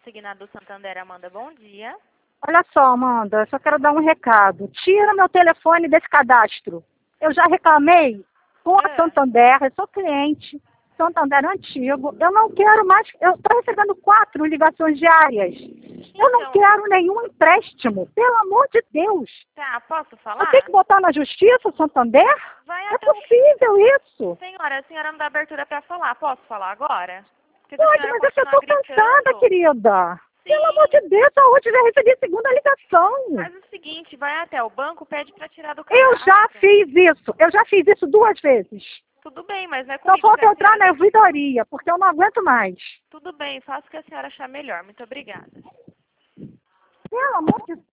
consignado do Santander, Amanda, bom dia. Olha só, Amanda, só quero dar um recado. Tira meu telefone desse cadastro. Eu já reclamei com a Santander, eu sou cliente, Santander antigo. Eu não quero mais, eu estou recebendo 4 ligações diárias. Eu não quero nenhum empréstimo, pelo amor de Deus. Tá, posso falar? Eu tenho que botar na justiça, Santander? É possível isso? Senhora, a senhora não dá abertura para falar. Posso falar agora? Porque se a Pode, senhora mas é que eu continuar estou cansada, gritando- querida. Sim. Pelo amor de Deus, hoje já recebi a segunda ligação. Faz o seguinte, vai até o banco, pede para tirar do Eu cadastro. já fiz isso 2 vezes. Tudo bem, mas não é Só comigo falta que a eu entrar senhora na tem que- ouvidoria, porque eu não aguento mais. Tudo bem, faça o que a senhora achar melhor. Muito obrigada. Pelo amor de Deus.